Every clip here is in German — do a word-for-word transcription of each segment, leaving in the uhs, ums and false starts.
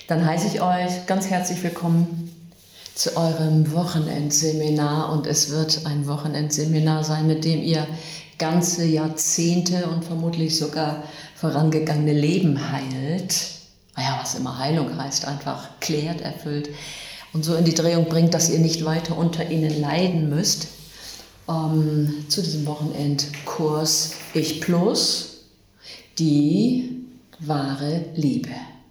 Dann heiße ich euch ganz herzlich willkommen zu eurem Wochenendseminar, und es wird ein Wochenendseminar sein, mit dem ihr ganze Jahrzehnte und vermutlich sogar vorangegangene Leben heilt. Naja, was immer Heilung heißt, einfach klärt, erfüllt und so in die Drehung bringt, dass ihr nicht weiter unter ihnen leiden müsst. Ähm, zu diesem Wochenendkurs Ich Plus, die wahre Liebe.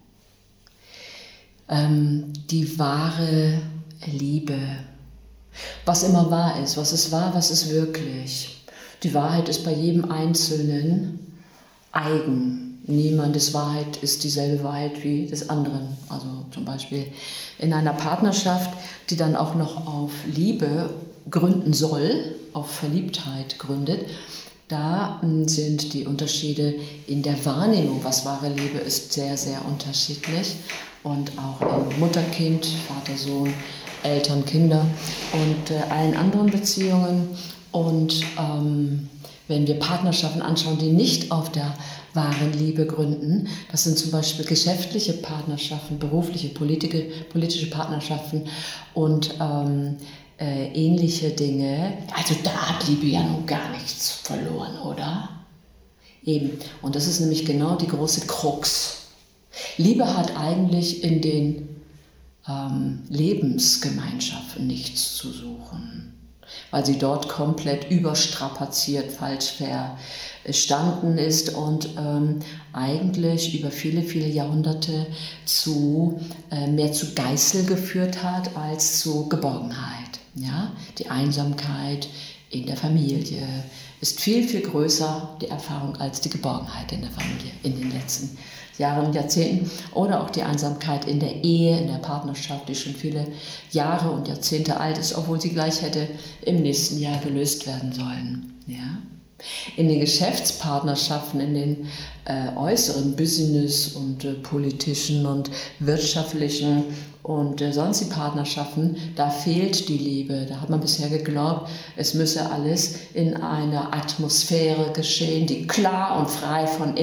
Ähm, die wahre Liebe. Was immer wahr ist, was ist wahr, was ist wirklich. Die Wahrheit ist bei jedem Einzelnen eigen. Niemandes Wahrheit ist dieselbe Wahrheit wie des anderen. Also zum Beispiel in einer Partnerschaft, die dann auch noch auf Liebe gründen soll, auf Verliebtheit gründet, da sind die Unterschiede in der Wahrnehmung, was wahre Liebe ist, sehr, sehr unterschiedlich. Und auch in Mutter-Kind, Vater-Sohn, Eltern-Kinder und äh, allen anderen Beziehungen. Und ähm, wenn wir Partnerschaften anschauen, die nicht auf der wahren Liebe gründen, das sind zum Beispiel geschäftliche Partnerschaften, berufliche, politische, politische Partnerschaften und ähm, äh, ähnliche Dinge. Also da hat Liebe ja nun gar nichts verloren, oder? Eben. Und das ist nämlich genau die große Krux. Liebe hat eigentlich in den ähm, Lebensgemeinschaften nichts zu suchen, weil sie dort komplett überstrapaziert, falsch verstanden ist und ähm, eigentlich über viele, viele Jahrhunderte zu, äh, mehr zu Geißel geführt hat als zu Geborgenheit. Ja? Die Einsamkeit in der Familie ist viel, viel größer, die Erfahrung, als die Geborgenheit in der Familie in den letzten Jahren und Jahrzehnten. Oder auch die Einsamkeit in der Ehe, in der Partnerschaft, die schon viele Jahre und Jahrzehnte alt ist, obwohl sie gleich hätte im nächsten Jahr gelöst werden sollen. Ja? In den Geschäftspartnerschaften, in den äh, äußeren Business- und äh, politischen und wirtschaftlichen und äh, sonstigen Partnerschaften, da fehlt die Liebe. Da hat man bisher geglaubt, es müsse alles in einer Atmosphäre geschehen, die klar und frei von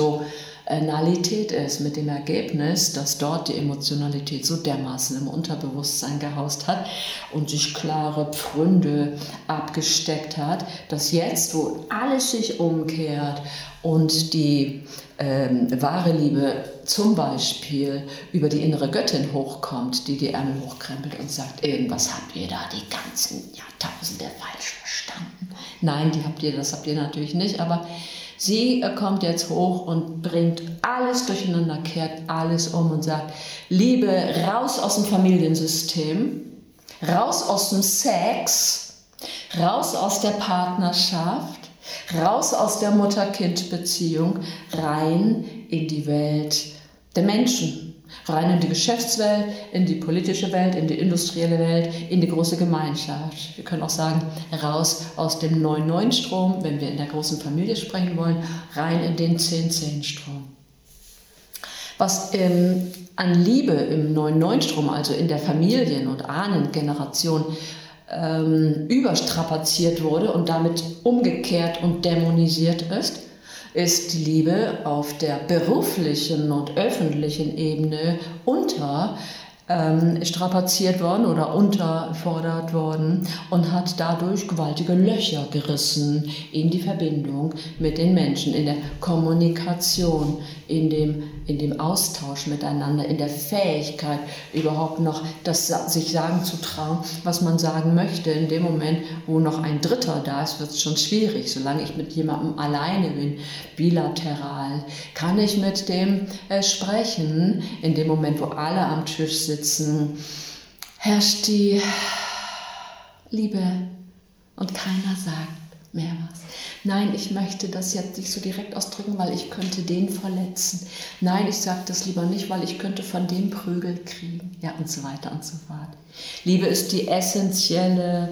Emotionalität ist, mit dem Ergebnis, dass dort die Emotionalität so dermaßen im Unterbewusstsein gehaust hat und sich klare Pfründe abgesteckt hat, dass jetzt, wo alles sich umkehrt und die ähm, wahre Liebe zum Beispiel über die innere Göttin hochkommt, die die Ärmel hochkrempelt und sagt, irgendwas habt ihr da die ganzen Jahrtausende falsch verstanden. Nein, die habt ihr, das habt ihr natürlich nicht, aber sie kommt jetzt hoch und bringt alles durcheinander, kehrt alles um und sagt, Liebe, raus aus dem Familiensystem, raus aus dem Sex, raus aus der Partnerschaft, raus aus der Mutter-Kind-Beziehung, rein in die Welt der Menschen. Rein in die Geschäftswelt, in die politische Welt, in die industrielle Welt, in die große Gemeinschaft. Wir können auch sagen, raus aus dem neun neun Strom, wenn wir in der großen Familie sprechen wollen, rein in den zehn zehn Strom. Was ähm, an Liebe im neun neun Strom, also in der Familien- und Ahnengeneration, ähm, überstrapaziert wurde und damit umgekehrt und dämonisiert ist, ist die Liebe auf der beruflichen und öffentlichen Ebene unter ähm, strapaziert worden oder unterfordert worden und hat dadurch gewaltige Löcher gerissen in die Verbindung mit den Menschen, in der Kommunikation, in dem, in dem Austausch miteinander, in der Fähigkeit überhaupt noch das sich sagen zu trauen, was man sagen möchte. In dem Moment, wo noch ein Dritter da ist, wird es schon schwierig. Solange ich mit jemandem alleine bin, bilateral, kann ich mit dem äh, sprechen. In dem Moment, wo alle am Tisch sitzen, herrscht die Liebe und keiner sagt mehr was. Nein, ich möchte das jetzt nicht so direkt ausdrücken, weil ich könnte den verletzen. Nein, ich sage das lieber nicht, weil ich könnte von dem Prügel kriegen. Ja, und so weiter und so fort. Liebe ist die essentielle,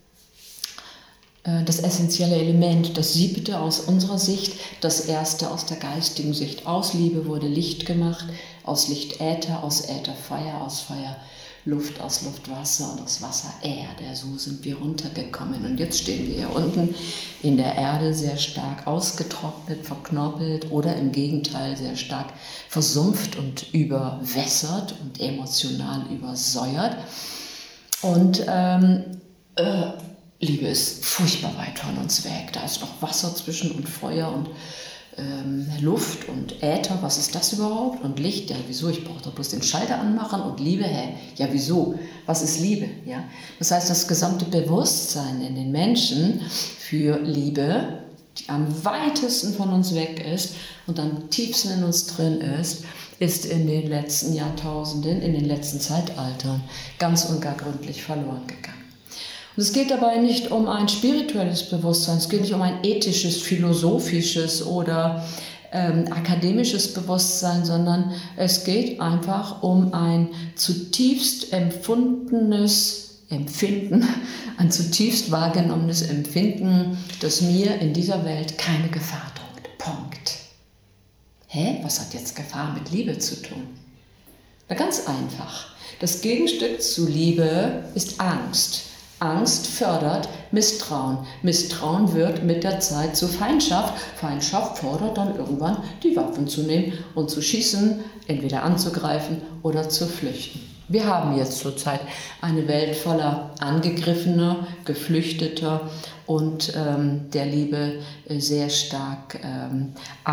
äh, das essentielle Element, das siebte aus unserer Sicht, das erste aus der geistigen Sicht. Aus Liebe wurde Licht gemacht, aus Licht Äther, aus Äther Feuer, aus Feuer Luft aus Luft Wasser und aus Wasser Erde. So sind wir runtergekommen. Und jetzt stehen wir hier unten in der Erde sehr stark ausgetrocknet, verknorpelt oder im Gegenteil sehr stark versumpft und überwässert und emotional übersäuert. Und ähm, äh, Liebe ist furchtbar weit von uns weg. Da ist noch Wasser zwischen und Feuer und ähm, Luft und Äther. Was ist das überhaupt? Und Licht, ja wieso? Ich brauche doch bloß den Schalter anmachen. Und Liebe, hä? Ja wieso? Was ist Liebe? Ja? Das heißt, das gesamte Bewusstsein in den Menschen für Liebe, die am weitesten von uns weg ist und am tiefsten in uns drin ist, ist in den letzten Jahrtausenden, in den letzten Zeitaltern ganz und gar gründlich verloren gegangen. Und es geht dabei nicht um ein spirituelles Bewusstsein, es geht nicht um ein ethisches, philosophisches oder ähm, akademisches Bewusstsein, sondern es geht einfach um ein zutiefst empfundenes Empfinden, ein zutiefst wahrgenommenes Empfinden, das mir in dieser Welt keine Gefahr droht. Punkt. Hä? Was hat jetzt Gefahr mit Liebe zu tun? Na, ganz einfach. Das Gegenstück zu Liebe ist Angst. Angst fördert Misstrauen. Misstrauen wird mit der Zeit zu Feindschaft. Feindschaft fordert dann irgendwann, die Waffen zu nehmen und zu schießen, entweder anzugreifen oder zu flüchten. Wir haben jetzt zurzeit eine Welt voller Angegriffener, Geflüchteter und ähm, der Liebe sehr stark ähm,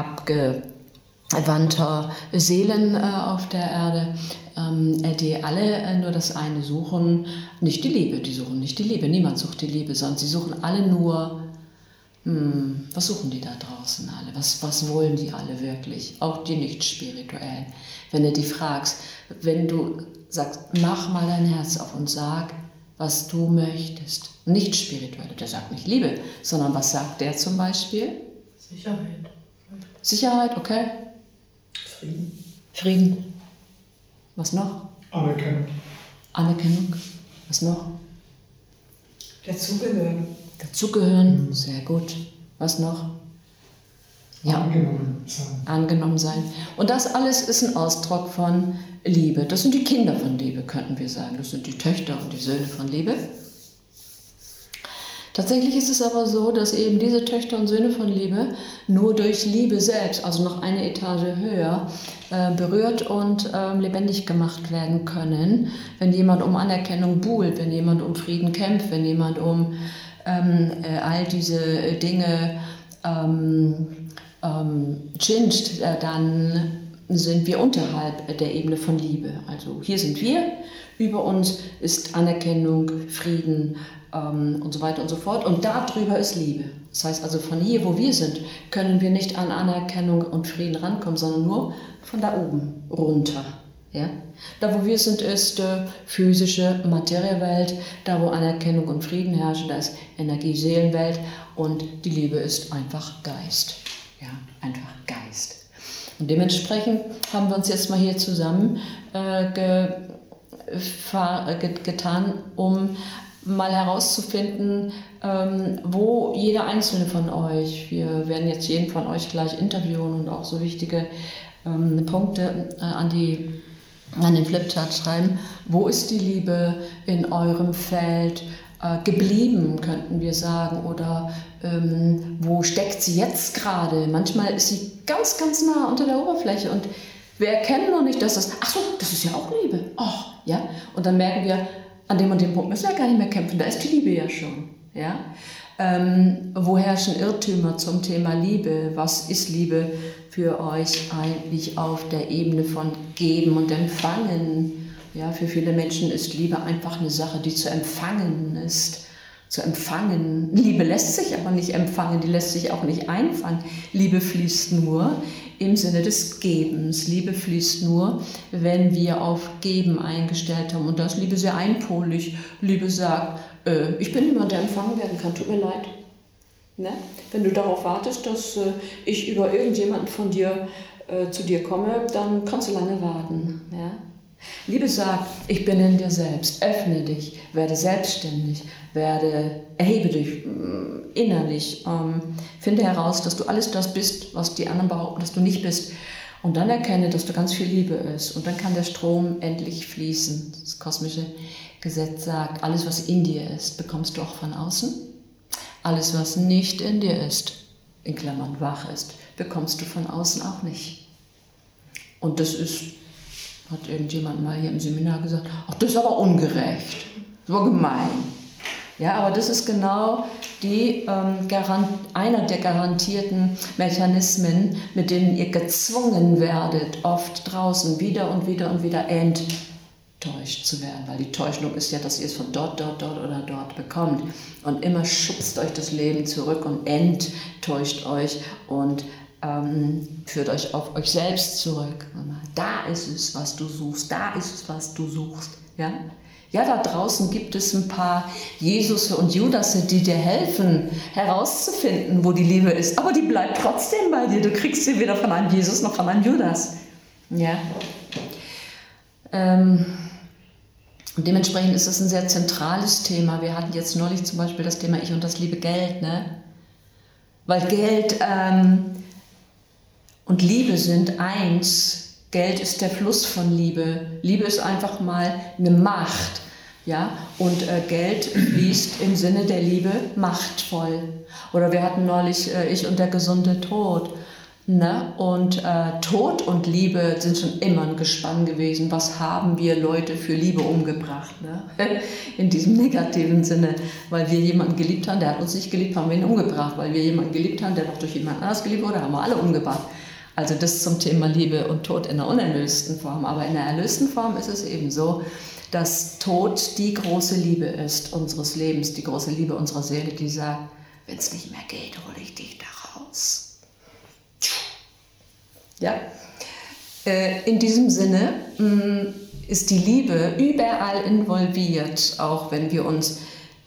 abgewandter Seelen äh, auf der Erde, ähm, die alle äh, nur das eine suchen, nicht die Liebe, die suchen nicht die Liebe, niemand sucht die Liebe, sondern sie suchen alle nur, hm, was suchen die da draußen alle, was, was wollen die alle wirklich, auch die nicht spirituellen. Wenn du die fragst, wenn du sagst, mach mal dein Herz auf und sag, was du möchtest, nicht spirituell, der sagt nicht Liebe, sondern was sagt der zum Beispiel? Sicherheit. Sicherheit, okay. Frieden. Frieden. Was noch? Anerkennung. Anerkennung. Was noch? Dazugehören. Dazugehören, mhm. Sehr gut. Was noch? Ja. Angenommen sein. Angenommen sein. Und das alles ist ein Ausdruck von Liebe. Das sind die Kinder von Liebe, könnten wir sagen. Das sind die Töchter und die Söhne von Liebe. Tatsächlich ist es aber so, dass eben diese Töchter und Söhne von Liebe nur durch Liebe selbst, also noch eine Etage höher, äh, berührt und äh, lebendig gemacht werden können. Wenn jemand um Anerkennung buhlt, wenn jemand um Frieden kämpft, wenn jemand um ähm, äh, all diese Dinge ähm, ähm, chinscht, äh, dann sind wir unterhalb der Ebene von Liebe. Also hier sind wir, über uns ist Anerkennung, Frieden, und so weiter und so fort. Und darüber ist Liebe. Das heißt also, von hier, wo wir sind, können wir nicht an Anerkennung und Frieden rankommen, sondern nur von da oben runter. Ja? Da, wo wir sind, ist äh, physische Materiewelt. Da, wo Anerkennung und Frieden herrschen, da ist Energie-Seelenwelt. Und die Liebe ist einfach Geist. Ja? Einfach Geist. Und dementsprechend haben wir uns jetzt mal hier zusammen äh, ge, ge, getan, um mal herauszufinden, ähm, wo jeder einzelne von euch, wir werden jetzt jeden von euch gleich interviewen und auch so wichtige ähm, Punkte äh, an, die, an den Flipchart schreiben, wo ist die Liebe in eurem Feld äh, geblieben, könnten wir sagen, oder ähm, wo steckt sie jetzt gerade? Manchmal ist sie ganz, ganz nah unter der Oberfläche und wir erkennen noch nicht, dass das, ach so, das ist ja auch Liebe, oh, ja, und dann merken wir, an dem und dem Punkt müssen wir gar nicht mehr kämpfen, da ist die Liebe ja schon. Ja? Ähm, wo herrschen Irrtümer zum Thema Liebe? Was ist Liebe für euch eigentlich auf der Ebene von Geben und Empfangen? Ja, für viele Menschen ist Liebe einfach eine Sache, die zu empfangen ist. Zu empfangen. Liebe lässt sich aber nicht empfangen, die lässt sich auch nicht einfangen. Liebe fließt nur im Sinne des Gebens. Liebe fließt nur, wenn wir auf Geben eingestellt haben. Und da ist Liebe sehr einpolig. Liebe sagt, äh, ich bin jemand, der empfangen werden kann, tut mir leid. Ne? Wenn du darauf wartest, dass äh, ich über irgendjemanden von dir äh, zu dir komme, dann kannst du lange warten. Ja? Liebe sagt, ich bin in dir selbst, öffne dich, werde selbstständig, werde, erhebe dich äh, innerlich, ähm, finde heraus, dass du alles das bist, was die anderen behaupten, dass du nicht bist Und dann erkenne, dass da ganz viel Liebe ist. Und dann kann der Strom endlich fließen. Das kosmische Gesetz sagt, alles, was in dir ist, bekommst du auch von außen. Alles, was nicht in dir ist, in Klammern wach ist, bekommst du von außen auch nicht. Und das ist, hat irgendjemand mal hier im Seminar gesagt, ach, das ist aber ungerecht, das war gemein. Ja, aber das ist genau die, ähm, Garant, einer der garantierten Mechanismen, mit denen ihr gezwungen werdet, oft draußen wieder und wieder und wieder enttäuscht zu werden. Weil die Täuschung ist ja, dass ihr es von dort, dort, dort oder dort bekommt. Und immer schubst euch das Leben zurück und enttäuscht euch und ähm, führt euch auf euch selbst zurück. Da ist es, was du suchst, da ist es, was du suchst. Ja? Ja, da draußen gibt es ein paar Jesusse und Judasse, die dir helfen, herauszufinden, wo die Liebe ist. Aber die bleibt trotzdem bei dir. Du kriegst sie weder von einem Jesus noch von einem Judas. Ja. Ähm, und dementsprechend ist es ein sehr zentrales Thema. Wir hatten jetzt neulich zum Beispiel das Thema Ich und das liebe Geld. Ne? Weil Geld ähm, und Liebe sind eins. Geld ist der Fluss von Liebe. Liebe ist einfach mal eine Macht. Ja? Und äh, Geld fließt im Sinne der Liebe machtvoll. Oder wir hatten neulich äh, Ich und der gesunde Tod. Ne? Und äh, Tod und Liebe sind schon immer ein Gespann gewesen. Was haben wir Leute für Liebe umgebracht? Ne? In diesem negativen Sinne. Weil wir jemanden geliebt haben, der hat uns nicht geliebt, haben wir ihn umgebracht. Weil wir jemanden geliebt haben, der noch durch jemand anders geliebt wurde, haben wir alle umgebracht. Also das zum Thema Liebe und Tod in der unerlösten Form. Aber in der erlösten Form ist es eben so, dass Tod die große Liebe ist unseres Lebens, die große Liebe unserer Seele, die sagt, wenn es nicht mehr geht, hole ich dich da raus. Ja? In diesem Sinne ist die Liebe überall involviert, auch wenn wir uns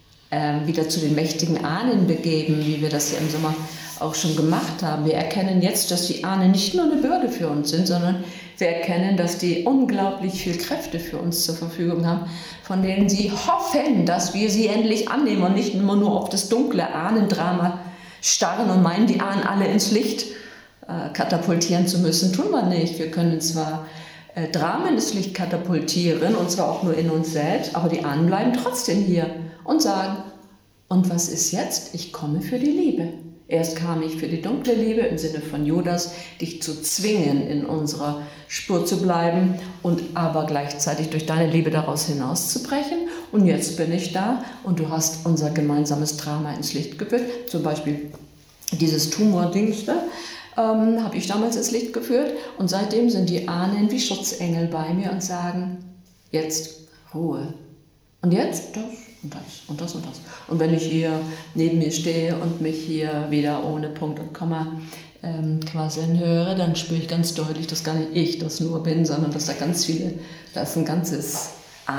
wieder zu den mächtigen Ahnen begeben, wie wir das hier im Sommer auch schon gemacht haben. Wir erkennen jetzt, dass die Ahnen nicht nur eine Bürde für uns sind, sondern wir erkennen, dass die unglaublich viel Kräfte für uns zur Verfügung haben, von denen sie hoffen, dass wir sie endlich annehmen und nicht immer nur auf das dunkle Ahnendrama starren und meinen, die Ahnen alle ins Licht äh, katapultieren zu müssen. Tun wir nicht. Wir können zwar äh, Dramen ins Licht katapultieren, und zwar auch nur in uns selbst, aber die Ahnen bleiben trotzdem hier und sagen, und was ist jetzt? Ich komme für die Liebe. Erst kam ich für die dunkle Liebe im Sinne von Judas, dich zu zwingen, in unserer Spur zu bleiben und aber gleichzeitig durch deine Liebe daraus hinauszubrechen. Und jetzt bin ich da und du hast unser gemeinsames Drama ins Licht geführt. Zum Beispiel dieses Tumor-Dings, ne, ähm, habe ich damals ins Licht geführt. Und seitdem sind die Ahnen wie Schutzengel bei mir und sagen, jetzt Ruhe. Und jetzt das. Und das und das und das. Und wenn ich hier neben mir stehe und mich hier wieder ohne Punkt und Komma ähm, quasseln höre, dann spüre ich ganz deutlich, dass gar nicht ich das nur bin, sondern dass da ganz viele, da ist ein ganzes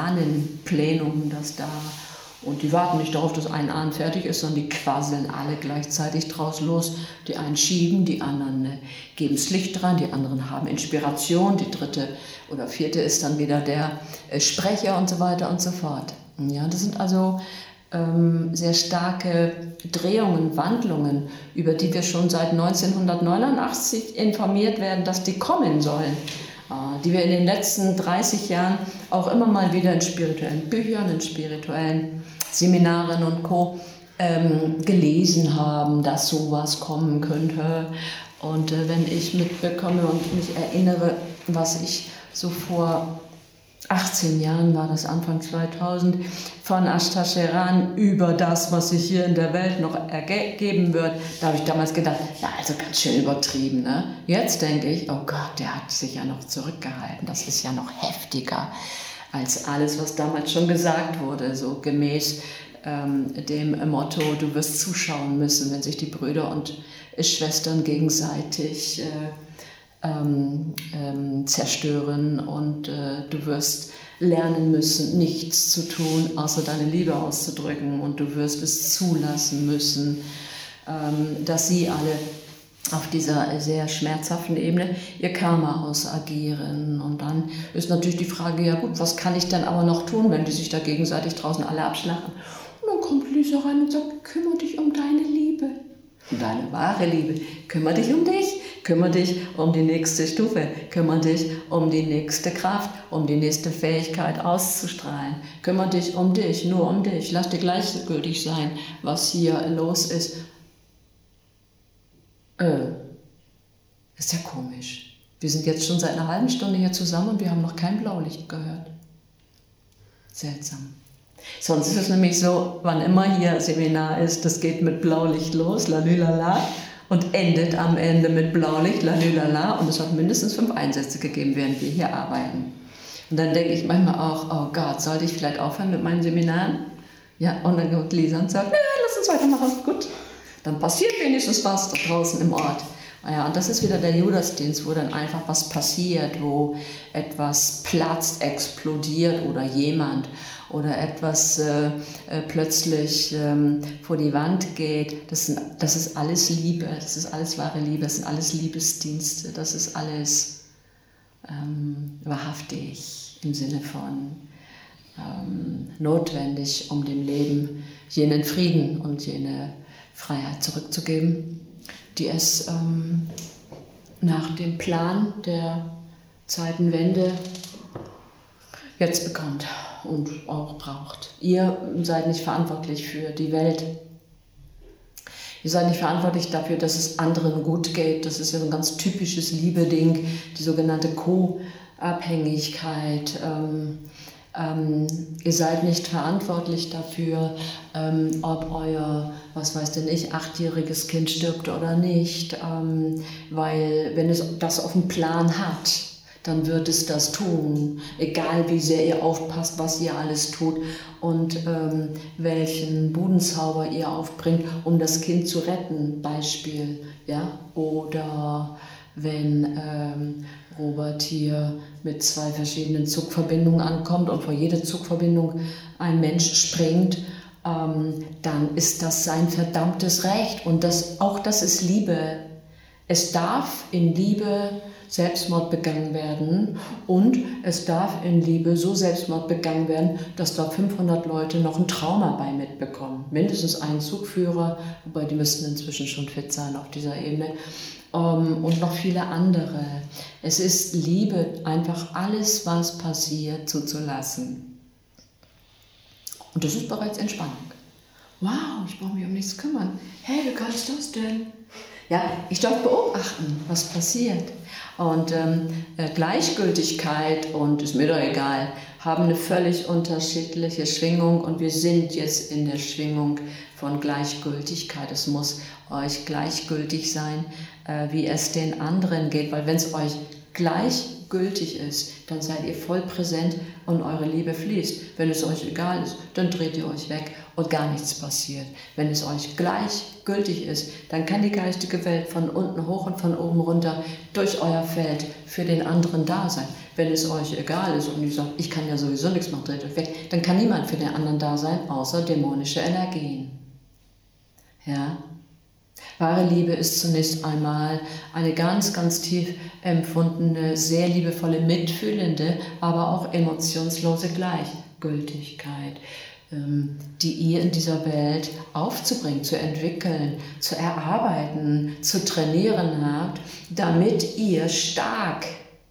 Ahnenplenum, das da, und die warten nicht darauf, dass ein Ahn fertig ist, sondern die quasseln alle gleichzeitig draus los. Die einen schieben, die anderen äh, geben das Licht dran, die anderen haben Inspiration, die dritte oder vierte ist dann wieder der äh, Sprecher und so weiter und so fort. Ja, das sind also ähm, sehr starke Drehungen, Wandlungen, über die wir schon seit neunzehnhundertneunundachtzig informiert werden, dass die kommen sollen, äh, die wir in den letzten dreißig Jahren auch immer mal wieder in spirituellen Büchern, in spirituellen Seminaren und Co. Ähm, gelesen haben, dass sowas kommen könnte. Und äh, wenn ich mitbekomme und mich erinnere, was ich so vor achtzehn Jahren war das, Anfang zweitausend, von Ashtasheran über das, was sich hier in der Welt noch ergeben wird. Da habe ich damals gedacht, ja, also ganz schön übertrieben. Ne? Jetzt denke ich, oh Gott, der hat sich ja noch zurückgehalten. Das ist ja noch heftiger als alles, was damals schon gesagt wurde, so gemäß ähm, dem Motto, du wirst zuschauen müssen, wenn sich die Brüder und Schwestern gegenseitig äh, Ähm, ähm, zerstören und äh, du wirst lernen müssen, nichts zu tun, außer deine Liebe auszudrücken, und du wirst es zulassen müssen, ähm, dass sie alle auf dieser sehr schmerzhaften Ebene ihr Karma ausagieren. Und dann ist natürlich die Frage, ja gut, was kann ich denn aber noch tun, wenn die sich da gegenseitig draußen alle abschlachten? Und dann kommt Lisa rein und sagt, kümmere dich um deine Liebe, um deine wahre Liebe, kümmere dich um dich. Kümmere dich um die nächste Stufe, kümmere dich um die nächste Kraft, um die nächste Fähigkeit auszustrahlen. Kümmere dich um dich, nur um dich. Lass dir gleichgültig sein, was hier los ist. Äh, ist ja komisch. Wir sind jetzt schon seit einer halben Stunde hier zusammen und wir haben noch kein Blaulicht gehört. Seltsam. Sonst ist es nämlich so, wann immer hier Seminar ist, das geht mit Blaulicht los, lalülala, und endet am Ende mit Blaulicht, lalülala, und es hat mindestens fünf Einsätze gegeben, während wir hier arbeiten. Und dann denke ich manchmal auch, oh Gott, sollte ich vielleicht aufhören mit meinen Seminaren? Ja, und dann kommt Lisa und sagt, ja, lass uns weitermachen, gut. Dann passiert wenigstens was da draußen im Ort. Ja, und das ist wieder der Judasdienst, wo dann einfach was passiert, wo etwas platzt, explodiert oder jemand oder etwas äh, äh, plötzlich ähm, vor die Wand geht. Das, sind, das ist alles Liebe, das ist alles wahre Liebe, das sind alles Liebesdienste, das ist alles ähm, wahrhaftig im Sinne von ähm, notwendig, um dem Leben jenen Frieden und jene Freiheit zurückzugeben, die es ähm, nach dem Plan der Zeitenwende jetzt bekommt und auch braucht. Ihr seid nicht verantwortlich für die Welt. Ihr seid nicht verantwortlich dafür, dass es anderen gut geht. Das ist ja so ein ganz typisches Liebe-Ding, die sogenannte Co-Abhängigkeit. Ähm, Ähm, ihr seid nicht verantwortlich dafür, ähm, ob euer, was weiß denn ich, achtjähriges Kind stirbt oder nicht, ähm, weil wenn es das auf dem Plan hat, dann wird es das tun, egal wie sehr ihr aufpasst, was ihr alles tut und ähm, welchen Budenzauber ihr aufbringt, um das Kind zu retten, Beispiel, ja, oder wenn ähm, Robert hier mit zwei verschiedenen Zugverbindungen ankommt und vor jede Zugverbindung ein Mensch springt, ähm, dann ist das sein verdammtes Recht. Und das, auch das ist Liebe. Es darf in Liebe Selbstmord begangen werden und es darf in Liebe so Selbstmord begangen werden, dass da fünfhundert Leute noch ein Trauma bei mitbekommen. Mindestens ein Zugführer, wobei die müssten inzwischen schon fit sein auf dieser Ebene. Um, und noch viele andere. Es ist Liebe, einfach alles, was passiert, zuzulassen. Und das ist bereits Entspannung. Wow, ich brauche mich um nichts kümmern. Hey, wie kann ich das denn? Ja, ich darf beobachten, was passiert. Und ähm, Gleichgültigkeit und ist mir doch egal, haben eine völlig unterschiedliche Schwingung und wir sind jetzt in der Schwingung von Gleichgültigkeit. Es muss euch gleichgültig sein, äh, wie es den anderen geht, weil wenn es euch gleichgültig ist, dann seid ihr voll präsent und eure Liebe fließt. Wenn es euch egal ist, dann dreht ihr euch weg und gar nichts passiert. Wenn es euch gleichgültig ist, dann kann die geistige Welt von unten hoch und von oben runter durch euer Feld für den anderen da sein. Wenn es euch egal ist und ihr sagt, ich kann ja sowieso nichts machen, dreht euch weg, dann kann niemand für den anderen da sein, außer dämonische Energien. Ja? Wahre Liebe ist zunächst einmal eine ganz, ganz tief empfundene, sehr liebevolle, mitfühlende, aber auch emotionslose Gleichgültigkeit, die ihr in dieser Welt aufzubringen, zu entwickeln, zu erarbeiten, zu trainieren habt, damit ihr stark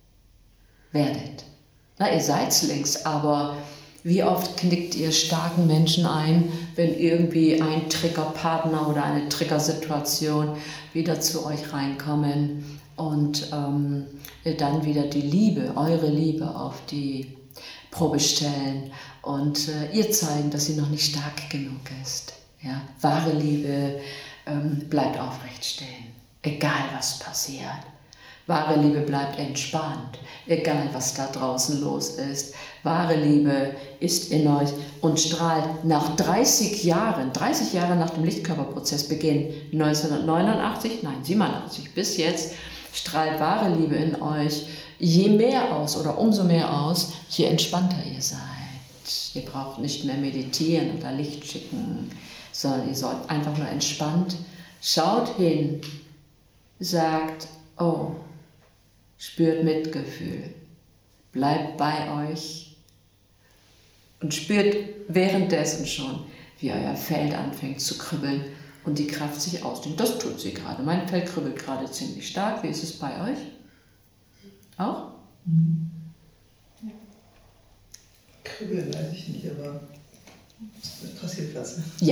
werdet. Na, ihr seid's längst, aber wie oft knickt ihr starken Menschen ein, wenn irgendwie ein Triggerpartner oder eine Triggersituation wieder zu euch reinkommen und ähm, dann wieder die Liebe, eure Liebe auf die Probe stellen und äh, ihr zeigen, dass sie noch nicht stark genug ist. Ja? Wahre Liebe ähm, bleibt aufrecht stehen, egal was passiert. Wahre Liebe bleibt entspannt, egal was da draußen los ist. Wahre Liebe ist in euch und strahlt nach dreißig Jahren, dreißig Jahre nach dem Lichtkörperprozessbeginn, neunzehnhundertneunundachtzig, nein, siebenundachtzig, bis jetzt, strahlt wahre Liebe in euch je mehr aus oder umso mehr aus, je entspannter ihr seid. Ihr braucht nicht mehr meditieren oder Licht schicken, sondern ihr sollt einfach nur entspannt, schaut hin, sagt, oh, spürt Mitgefühl, bleibt bei euch und spürt währenddessen schon, wie euer Feld anfängt zu kribbeln und die Kraft sich ausdehnt. Das tut sie gerade. Mein Fell kribbelt gerade ziemlich stark. Wie ist es bei euch? Auch? Mhm. Ja. Kribbeln weiß ich nicht, aber es passiert was. Ja.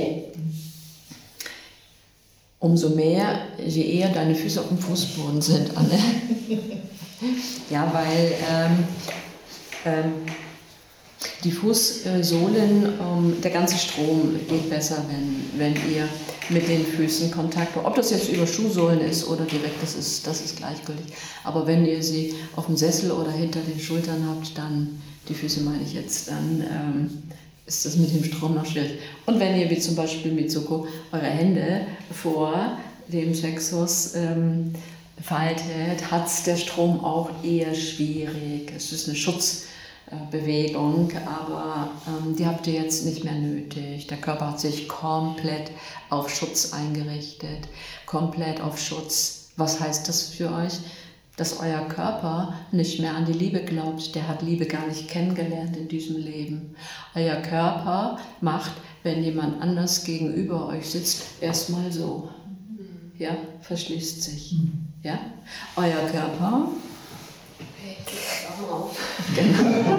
Umso mehr, je eher deine Füße auf dem Fußboden sind, Anne. Ja, weil ähm, ähm, die Fußsohlen, ähm, der ganze Strom geht besser, wenn, wenn ihr mit den Füßen Kontakt habt. Ob das jetzt über Schuhsohlen ist oder direkt, das ist, das ist gleichgültig. Aber wenn ihr sie auf dem Sessel oder hinter den Schultern habt, dann, die Füße meine ich jetzt, dann ähm, ist das mit dem Strom noch schwierig. Und wenn ihr, wie zum Beispiel Mitsuko, eure Hände vor dem Plexus ähm, faltet, hat der Strom auch eher schwierig. Es ist eine Schutzbewegung, aber ähm, die habt ihr jetzt nicht mehr nötig. Der Körper hat sich komplett auf Schutz eingerichtet, komplett auf Schutz. Was heißt das für euch? Dass euer Körper nicht mehr an die Liebe glaubt. Der hat Liebe gar nicht kennengelernt in diesem Leben. Euer Körper macht, wenn jemand anders gegenüber euch sitzt, erstmal so. Ja, verschließt sich. Ja? Euer Körper. Okay, ich auch mal auf. Genau.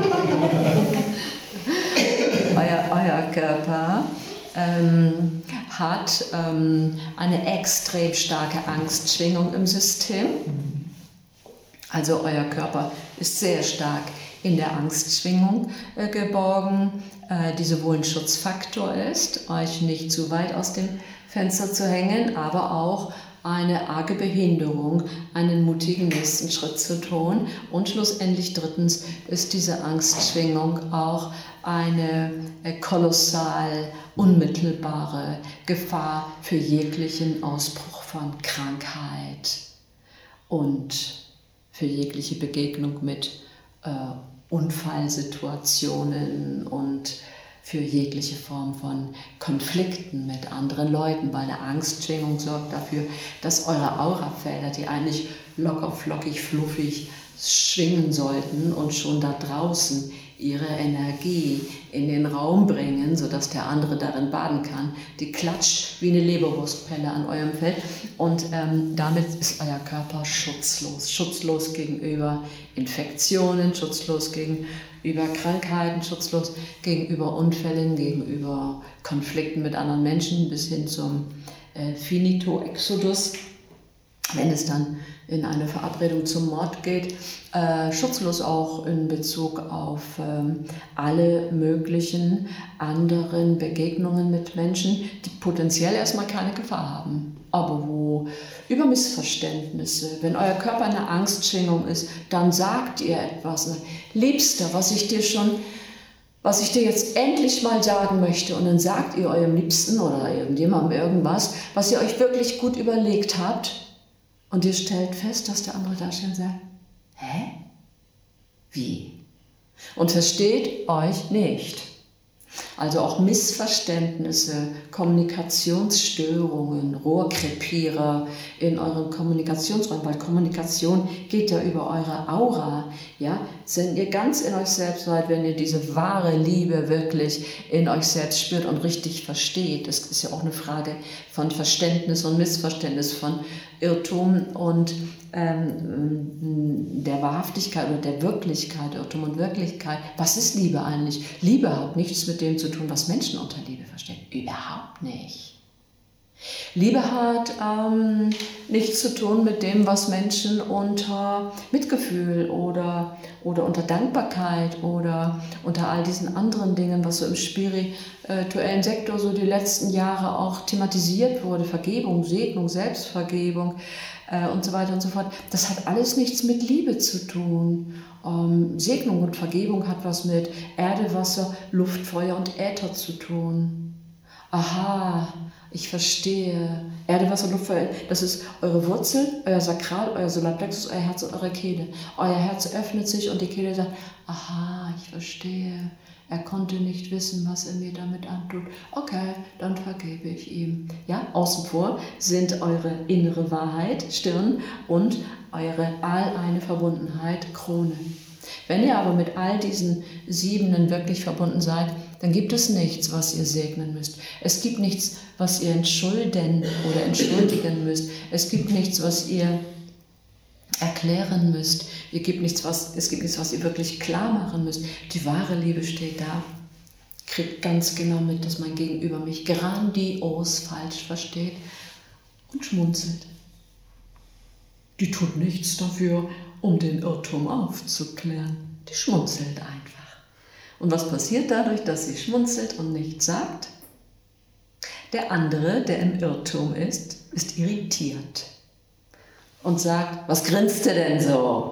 euer, euer Körper ähm, hat ähm, eine extrem starke Angstschwingung im System. Also euer Körper ist sehr stark in der Angstschwingung äh, geborgen, äh, die sowohl ein Schutzfaktor ist, euch nicht zu weit aus dem Fenster zu hängen, aber auch eine arge Behinderung, einen mutigen nächsten Schritt zu tun. Und schlussendlich drittens ist diese Angstschwingung auch eine äh, kolossal unmittelbare Gefahr für jeglichen Ausbruch von Krankheit und für jegliche Begegnung mit äh, Unfallsituationen und für jegliche Form von Konflikten mit anderen Leuten, weil eine Angstschwingung sorgt dafür, dass eure Aurafelder, die eigentlich locker, flockig, fluffig schwingen sollten und schon da draußen ihre Energie in den Raum bringen, sodass der andere darin baden kann, die klatscht wie eine Leberwurstpelle an eurem Fell und ähm, damit ist euer Körper schutzlos. Schutzlos gegenüber Infektionen, schutzlos gegenüber Krankheiten, schutzlos gegenüber Unfällen, gegenüber Konflikten mit anderen Menschen bis hin zum äh, Finito-Exodus, wenn es dann in eine Verabredung zum Mord geht, äh, schutzlos auch in Bezug auf ähm, alle möglichen anderen Begegnungen mit Menschen, die potenziell erstmal keine Gefahr haben, aber wo über Missverständnisse, wenn euer Körper in einer Angstschwingung ist, dann sagt ihr etwas, Liebster, was ich dir schon, was ich dir jetzt endlich mal sagen möchte, und dann sagt ihr eurem Liebsten oder irgendjemandem irgendwas, was ihr euch wirklich gut überlegt habt. Und ihr stellt fest, dass der andere da steht und sagt, hä? Wie? Und versteht euch nicht. Also auch Missverständnisse, Kommunikationsstörungen, Rohrkrepierer in euren Kommunikationsräumen, weil Kommunikation geht ja über eure Aura. Ja? Wenn ihr ganz in euch selbst seid, wenn ihr diese wahre Liebe wirklich in euch selbst spürt und richtig versteht, das ist ja auch eine Frage von Verständnis und Missverständnis, von Irrtum und ähm, der Wahrhaftigkeit oder der Wirklichkeit, Irrtum und Wirklichkeit. Was ist Liebe eigentlich? Liebe hat nichts mit dem zu tun, was Menschen unter Liebe verstehen. Überhaupt nicht. Liebe hat ähm, nichts zu tun mit dem, was Menschen unter Mitgefühl oder, oder unter Dankbarkeit oder unter all diesen anderen Dingen, was so im spirituellen Sektor so die letzten Jahre auch thematisiert wurde, Vergebung, Segnung, Selbstvergebung äh, und so weiter und so fort, das hat alles nichts mit Liebe zu tun. Ähm, Segnung und Vergebung hat was mit Erde, Wasser, Luft, Feuer und Äther zu tun. Aha, ich verstehe. Erde, Wasser, Luft, Feuer, das ist eure Wurzel, euer Sakral, euer Solarplexus, euer Herz und eure Kehle. Euer Herz öffnet sich und die Kehle sagt, aha, ich verstehe. Er konnte nicht wissen, was er mir damit antut. Okay, dann vergebe ich ihm. Ja, außen vor sind eure innere Wahrheit, Stirn, und eure alleine Verbundenheit, Krone. Wenn ihr aber mit all diesen Siebenen wirklich verbunden seid, dann gibt es nichts, was ihr segnen müsst. Es gibt nichts, was ihr entschulden oder entschuldigen müsst. Es gibt nichts, was ihr erklären müsst. Ihr gibt nichts, was, es gibt nichts, was ihr wirklich klar machen müsst. Die wahre Liebe steht da, kriegt ganz genau mit, dass mein Gegenüber mich grandios falsch versteht und schmunzelt. Die tut nichts dafür, um den Irrtum aufzuklären. Die schmunzelt einfach. Und was passiert dadurch, dass sie schmunzelt und nichts sagt? Der andere, der im Irrtum ist, ist irritiert und sagt, was grinst du denn so?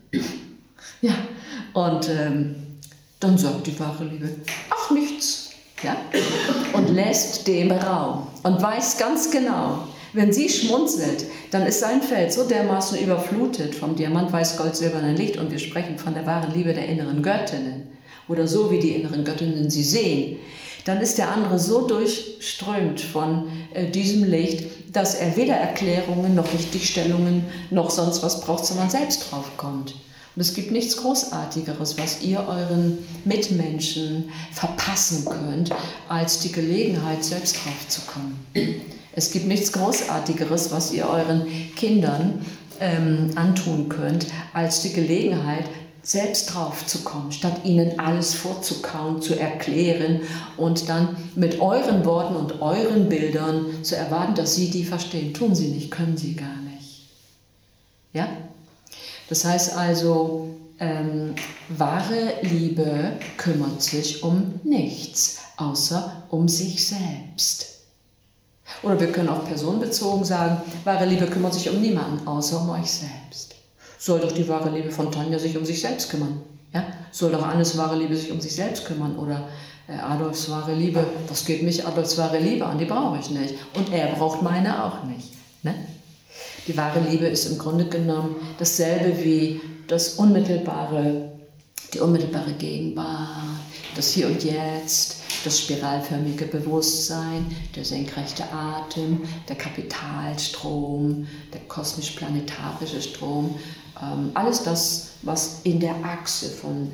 Ja, und ähm, dann sagt die wahre Liebe, ach nichts. Ja? Und lässt dem Raum und weiß ganz genau, wenn sie schmunzelt, dann ist sein Feld so dermaßen überflutet vom Diamant, Weiß, Gold, silbernen Licht und wir sprechen von der wahren Liebe der inneren Göttinnen oder so, wie die inneren Göttinnen sie sehen. Dann ist der andere so durchströmt von äh, diesem Licht, dass er weder Erklärungen noch Richtigstellungen noch sonst was braucht, sondern selbst draufkommt. Und es gibt nichts Großartigeres, was ihr euren Mitmenschen verpassen könnt, als die Gelegenheit, selbst draufzukommen. Es gibt nichts Großartigeres, was ihr euren Kindern ähm, antun könnt, als die Gelegenheit, selbst draufzukommen, statt ihnen alles vorzukauen, zu erklären und dann mit euren Worten und euren Bildern zu erwarten, dass sie die verstehen. Tun sie nicht, können sie gar nicht. Ja? Das heißt also, ähm, wahre Liebe kümmert sich um nichts, außer um sich selbst. Oder wir können auch personenbezogen sagen, wahre Liebe kümmert sich um niemanden, außer um euch selbst. Soll doch die wahre Liebe von Tanja sich um sich selbst kümmern? Ja? Soll doch Annes wahre Liebe sich um sich selbst kümmern? Oder äh, Adolfs wahre Liebe, was geht mich Adolfs wahre Liebe an? Die brauche ich nicht. Und er braucht meine auch nicht. Ne? Die wahre Liebe ist im Grunde genommen dasselbe wie das unmittelbare, die unmittelbare Gegenwart, das Hier und Jetzt, das spiralförmige Bewusstsein, der senkrechte Atem, der Kapitalstrom, der kosmisch-planetarische Strom, ähm, alles das, was in der Achse von,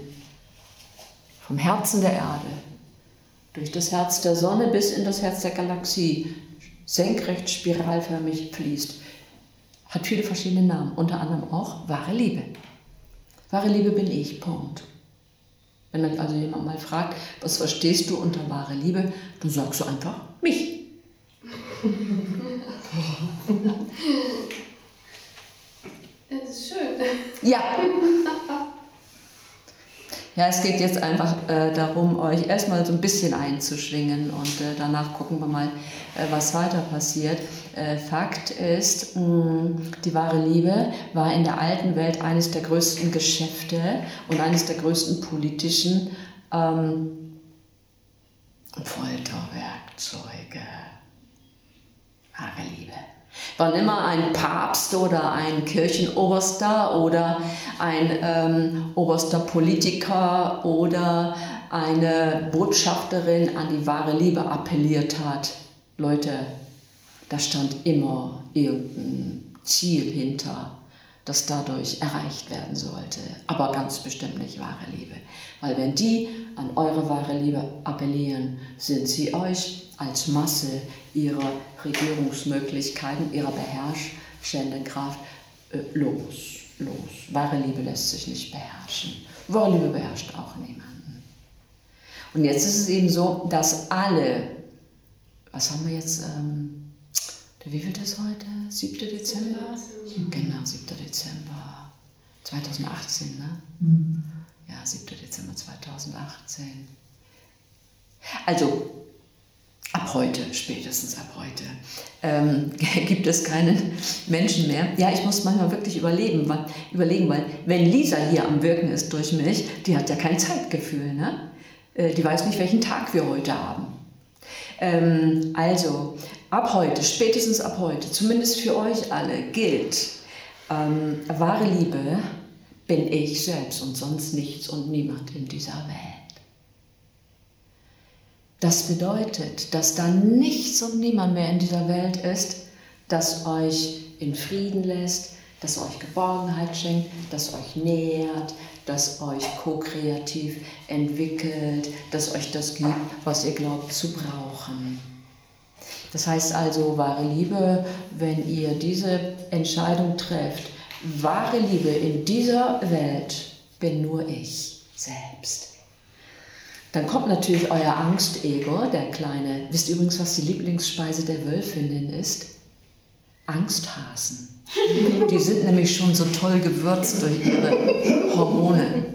vom Herzen der Erde, durch das Herz der Sonne bis in das Herz der Galaxie, senkrecht spiralförmig fließt, hat viele verschiedene Namen, unter anderem auch wahre Liebe. Wahre Liebe bin ich, Punkt. Wenn euch also jemand mal fragt, was verstehst du unter wahre Liebe, dann sagst du einfach mich. Das ist schön. Ja. Ja, es geht jetzt einfach äh, darum, euch erstmal so ein bisschen einzuschwingen und äh, danach gucken wir mal, äh, was weiter passiert. Äh, Fakt ist, mh, die wahre Liebe war in der alten Welt eines der größten Geschäfte und eines der größten politischen ähm, Folterwerkzeuge. Wahre Liebe. Wann immer ein Papst oder ein Kirchenoberster oder ein ähm, oberster Politiker oder eine Botschafterin an die wahre Liebe appelliert hat, Leute, da stand immer irgendein Ziel hinter, das dadurch erreicht werden sollte, aber ganz bestimmt nicht wahre Liebe. Weil wenn die an eure wahre Liebe appellieren, sind sie euch als Masse ihrer Regierungsmöglichkeiten, ihrer beherrschenden Kraft äh, los, los. Wahre Liebe lässt sich nicht beherrschen. Wahre Liebe beherrscht auch niemanden. Und jetzt ist es eben so, dass alle, was haben wir jetzt, ähm, wie viel ist heute? siebter Dezember? Genau, siebter Dezember zweitausendachtzehn, ne? Mhm. Ja, siebter Dezember zweitausendachtzehn. Also, ab heute, spätestens ab heute, ähm, gibt es keinen Menschen mehr. Ja, ich muss manchmal wirklich überlegen, weil, überlegen, weil wenn Lisa hier am Wirken ist durch mich, die hat ja kein Zeitgefühl, ne? Äh, die weiß nicht, welchen Tag wir heute haben. Ähm, also, ab heute, spätestens ab heute, zumindest für euch alle, gilt, ähm, wahre Liebe bin ich selbst und sonst nichts und niemand in dieser Welt. Das bedeutet, dass da nichts und niemand mehr in dieser Welt ist, das euch in Frieden lässt, das euch Geborgenheit schenkt, das euch nährt, das euch ko-kreativ entwickelt, das euch das gibt, was ihr glaubt zu brauchen. Das heißt also, wahre Liebe, wenn ihr diese Entscheidung trefft, wahre Liebe in dieser Welt bin nur ich selbst. Dann kommt natürlich euer Angst-Ego, der kleine. Wisst ihr übrigens, was die Lieblingsspeise der Wölfinnen ist? Angsthasen. Die sind nämlich schon so toll gewürzt durch ihre Hormone.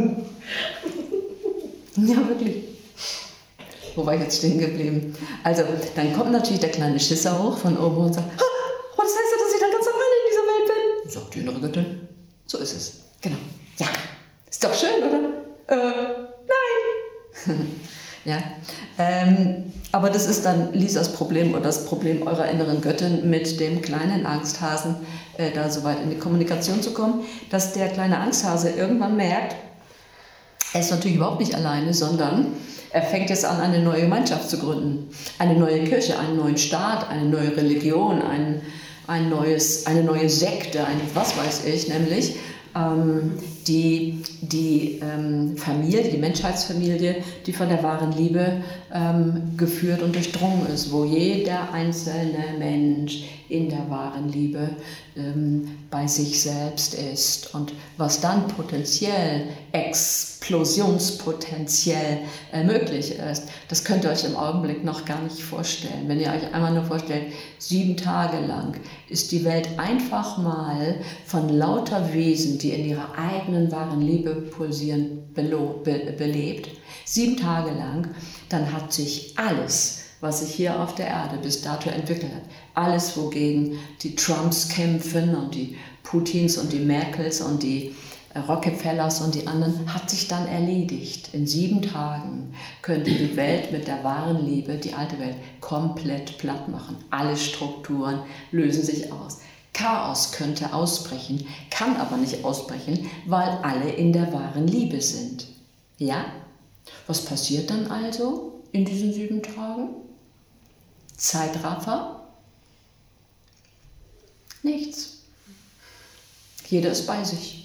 Ja, wirklich. Wo war ich jetzt stehen geblieben? Also, dann kommt natürlich der kleine Schisser hoch von oben und sagt, oh, das heißt ja, dass ich dann ganz alleine in dieser Welt bin. Sagt die innere Göttin. So ist es. Genau. Ja. Ist doch schön, oder? Äh, nein. Ja. Ähm, aber das ist dann Lisas Problem oder das Problem eurer inneren Göttin mit dem kleinen Angsthasen, äh, da so weit in die Kommunikation zu kommen, dass der kleine Angsthase irgendwann merkt, er ist natürlich überhaupt nicht alleine, sondern er fängt jetzt an, eine neue Gemeinschaft zu gründen. Eine neue Kirche, einen neuen Staat, eine neue Religion, ein, ein neues, eine neue Sekte, ein was weiß ich, nämlich ähm, die, die ähm, Familie, die Menschheitsfamilie, die von der wahren Liebe ähm, geführt und durchdrungen ist, wo jeder einzelne Mensch in der wahren Liebe ähm, bei sich selbst ist und was dann potenziell, explosionspotenziell äh, möglich ist, das könnt ihr euch im Augenblick noch gar nicht vorstellen. Wenn ihr euch einmal nur vorstellt, sieben Tage lang ist die Welt einfach mal von lauter Wesen, die in ihrer eigenen wahren Liebe pulsieren, belo- be- belebt, sieben Tage lang, dann hat sich alles, was sich hier auf der Erde bis dato entwickelt hat, alles, wogegen die Trumps kämpfen und die Putins und die Merkels und die Rockefellers und die anderen, hat sich dann erledigt. In sieben Tagen könnte die Welt mit der wahren Liebe, die alte Welt, komplett platt machen. Alle Strukturen lösen sich aus. Chaos könnte ausbrechen, kann aber nicht ausbrechen, weil alle in der wahren Liebe sind. Ja? Was passiert dann also in diesen sieben Tagen? Zeitraffer? Nichts. Jeder ist bei sich.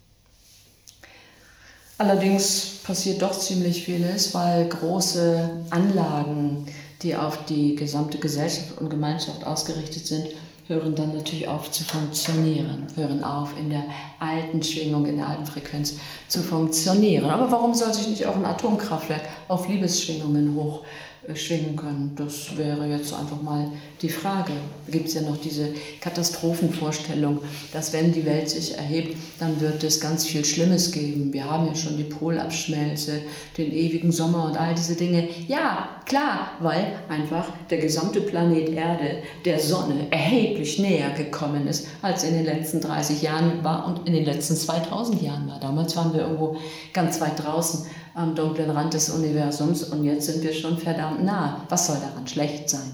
Allerdings passiert doch ziemlich vieles, weil große Anlagen, die auf die gesamte Gesellschaft und Gemeinschaft ausgerichtet sind, hören dann natürlich auf zu funktionieren, hören auf in der alten Schwingung, in der alten Frequenz zu funktionieren. Aber warum soll sich nicht auch ein Atomkraftwerk auf Liebesschwingungen hochschwingen können? Das wäre jetzt einfach mal die Frage. Da gibt es ja noch diese Katastrophenvorstellung, dass wenn die Welt sich erhebt, dann wird es ganz viel Schlimmes geben. Wir haben ja schon die Polabschmelze, den ewigen Sommer und all diese Dinge. Ja, klar, weil einfach der gesamte Planet Erde der Sonne erheblich näher gekommen ist, als in den letzten dreißig Jahren war und in den letzten zweitausend Jahren war. Damals waren wir irgendwo ganz weit draußen am dunklen Rand des Universums und jetzt sind wir schon verdammt nah. Was soll daran schlecht sein?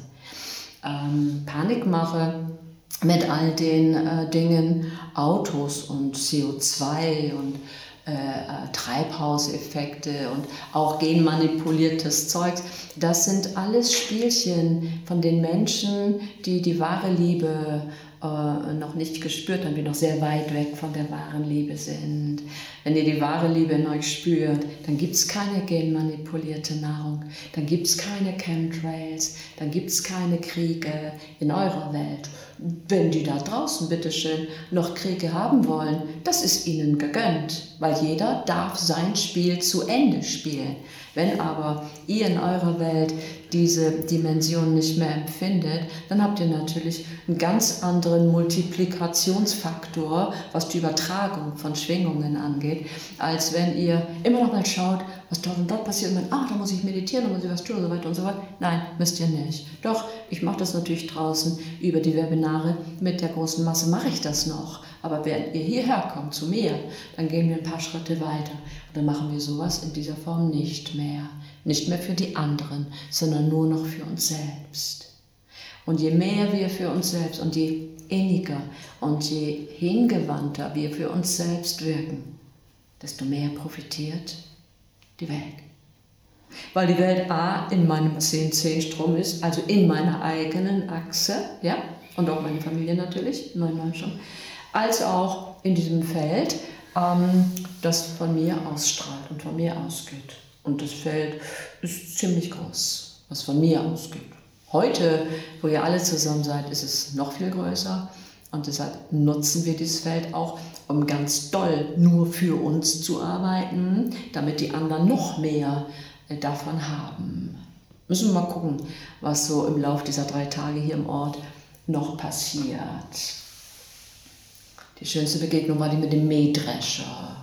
Ähm, Panikmache mit all den äh, Dingen, Autos und C O zwei und äh, Treibhauseffekte und auch genmanipuliertes Zeugs, das sind alles Spielchen von den Menschen, die die wahre Liebe äh, noch nicht gespürt haben, die noch sehr weit weg von der wahren Liebe sind. Wenn ihr die wahre Liebe in euch spürt, dann gibt es keine genmanipulierte Nahrung, dann gibt es keine Chemtrails, dann gibt es keine Kriege in eurer Welt. Wenn die da draußen, bitteschön, noch Kriege haben wollen, das ist ihnen gegönnt, weil jeder darf sein Spiel zu Ende spielen. Wenn aber ihr in eurer Welt diese Dimension nicht mehr empfindet, dann habt ihr natürlich einen ganz anderen Multiplikationsfaktor, was die Übertragung von Schwingungen angeht, als wenn ihr immer noch mal schaut, was dort und dort passiert und dann, ah, da muss ich meditieren, da muss ich was tun und so weiter und so weiter. Nein, müsst ihr nicht. Doch, ich mache das natürlich draußen über die Webinare, mit der großen Masse mache ich das noch. Aber wenn ihr hierher kommt, zu mir, dann gehen wir ein paar Schritte weiter. Und dann machen wir sowas in dieser Form nicht mehr. Nicht mehr für die anderen, sondern nur noch für uns selbst. Und je mehr wir für uns selbst und je inniger und je hingewandter wir für uns selbst wirken, desto mehr profitiert die Welt. Weil die Welt A in meinem zehn zehn Strom ist, also in meiner eigenen Achse, ja, und auch meine Familie natürlich, neun neun schon, als auch in diesem Feld ähm, das von mir ausstrahlt und von mir ausgeht. Und das Feld ist ziemlich groß, was von mir ausgeht. Heute, wo ihr alle zusammen seid, ist es noch viel größer. Und deshalb nutzen wir dieses Feld auch, um ganz doll nur für uns zu arbeiten, damit die anderen noch mehr davon haben. Müssen wir mal gucken, was so im Laufe dieser drei Tage hier im Ort noch passiert. Die schönste Begegnung war die mit dem Mähdrescher,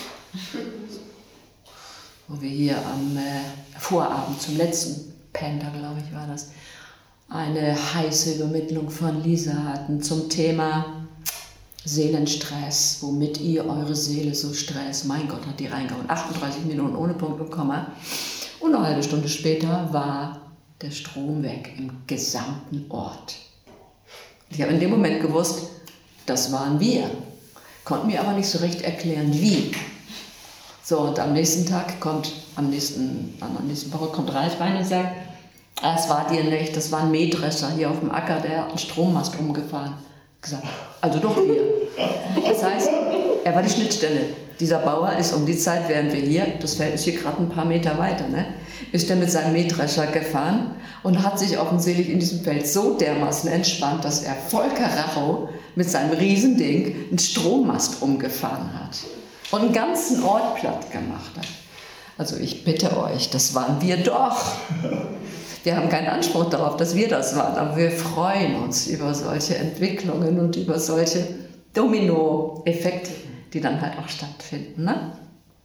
wo wir hier am äh, Vorabend zum letzten Penta, glaube ich, war das, eine heiße Übermittlung von Lisa hatten zum Thema Seelenstress, womit ihr eure Seele so stresst. Mein Gott, hat die reingehauen. achtunddreißig Minuten ohne Punkt und Komma. Und eine halbe Stunde später war der Strom weg im gesamten Ort. Ich habe in dem Moment gewusst, das waren wir. Konnten mir aber nicht so recht erklären, wie. So, und am nächsten Tag kommt, am nächsten, an der nächsten Woche kommt Ralf rein und sagt, es war dir nicht, das war ein Mähdrescher hier auf dem Acker, der hat einen Strommast umgefahren. Gesagt, also doch wir. Das heißt, er war die Schnittstelle. Dieser Bauer ist um die Zeit, während wir hier, das Feld ist hier gerade ein paar Meter weiter, ne, ist er mit seinem Mähdrescher gefahren und hat sich offensichtlich in diesem Feld so dermaßen entspannt, dass er voll Karacho mit seinem Riesending einen Strommast umgefahren hat und einen ganzen Ort platt gemacht hat. Also ich bitte euch, das waren wir doch. Wir haben keinen Anspruch darauf, dass wir das waren, aber wir freuen uns über solche Entwicklungen und über solche Domino-Effekte, die dann halt auch stattfinden. Ne?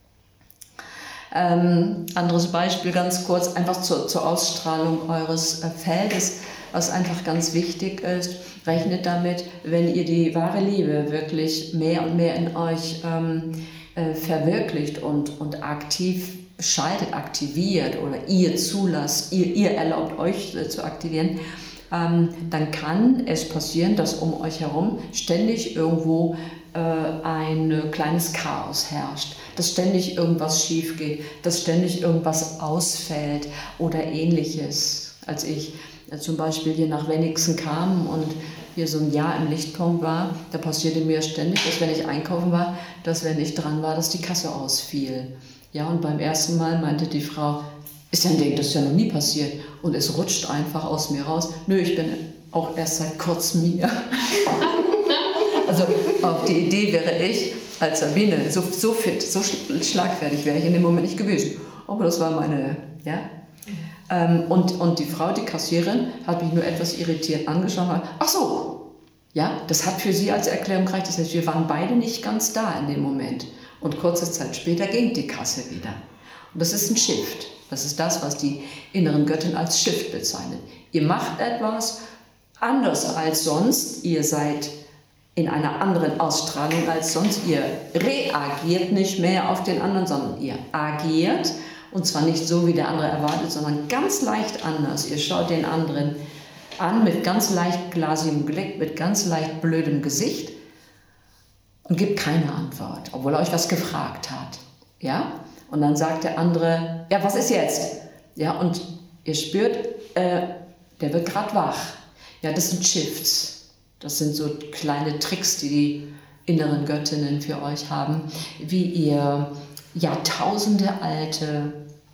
Ähm, anderes Beispiel ganz kurz, einfach zur, zur Ausstrahlung eures äh, Feldes, was einfach ganz wichtig ist. Rechnet damit, wenn ihr die wahre Liebe wirklich mehr und mehr in euch ähm, äh, verwirklicht und, und aktiv schaltet, aktiviert oder ihr zulasst, ihr, ihr erlaubt euch äh, zu aktivieren, ähm, dann kann es passieren, dass um euch herum ständig irgendwo äh, ein kleines Chaos herrscht, dass ständig irgendwas schief geht, dass ständig irgendwas ausfällt oder ähnliches. Als ich äh, zum Beispiel hier nach Wenigsen kam und hier so ein Jahr im Lichtpunkt war, da passierte mir ständig, dass wenn ich einkaufen war, dass wenn ich dran war, dass die Kasse ausfiel. Ja, und beim ersten Mal meinte die Frau, ist ja ein Ding, das ist ja noch nie passiert. Und es rutscht einfach aus mir raus. Nö, ich bin auch erst seit kurzem hier. Also auf die Idee wäre ich als Sabine, so, so fit, so schlagfertig wäre ich in dem Moment nicht gewesen. Aber das war meine, ja. Ähm, und, und die Frau, die Kassiererin, hat mich nur etwas irritiert angeschaut und gesagt, ach so, ja, das hat für sie als Erklärung gereicht. Das heißt, wir waren beide nicht ganz da in dem Moment. Und kurze Zeit später ging die Kasse wieder. Und das ist ein Shift. Das ist das, was die inneren Göttin als Shift bezeichnet. Ihr macht etwas anders als sonst. Ihr seid in einer anderen Ausstrahlung als sonst. Ihr reagiert nicht mehr auf den anderen, sondern ihr agiert. Und zwar nicht so, wie der andere erwartet, sondern ganz leicht anders. Ihr schaut den anderen an mit ganz leicht glasigem Blick, mit ganz leicht blödem Gesicht. Und gibt keine Antwort, obwohl er euch was gefragt hat. Ja? Und dann sagt der andere, ja, was ist jetzt? Ja, und ihr spürt, äh, der wird gerade wach. Ja, das sind Shifts. Das sind so kleine Tricks, die die inneren Göttinnen für euch haben, wie ihr Jahrtausende alte,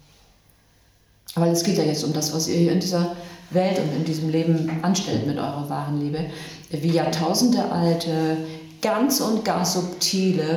weil es geht ja jetzt um das, was ihr hier in dieser Welt und in diesem Leben anstellt mit eurer wahren Liebe, wie Jahrtausende alte, ganz und gar subtile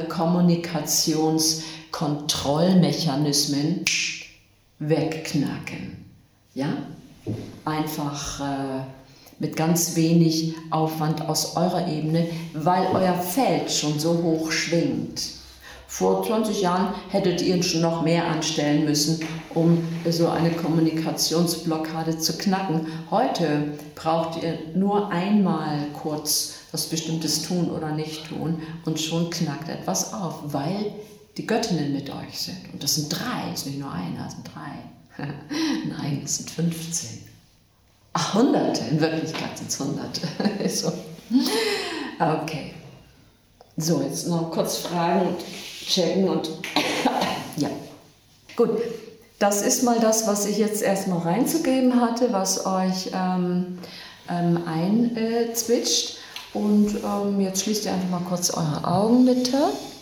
Kommunikationskontrollmechanismen wegknacken. Ja? Einfach äh, mit ganz wenig Aufwand aus eurer Ebene, weil euer Feld schon so hoch schwingt. Vor zwanzig Jahren hättet ihr schon noch mehr anstellen müssen, um so eine Kommunikationsblockade zu knacken. Heute braucht ihr nur einmal kurz was Bestimmtes tun oder nicht tun und schon knackt etwas auf, weil die Göttinnen mit euch sind. Und das sind drei, es ist nicht nur einer, es sind drei. Nein, es sind fünfzehn. Ach, Hunderte, in Wirklichkeit sind es Hunderte. So. Okay. So, jetzt noch kurz fragen und checken und ja. Gut, das ist mal das, was ich jetzt erstmal reinzugeben hatte, was euch ähm, ähm, einzwitscht. Und ähm, jetzt schließt ihr einfach mal kurz eure Augen, bitte.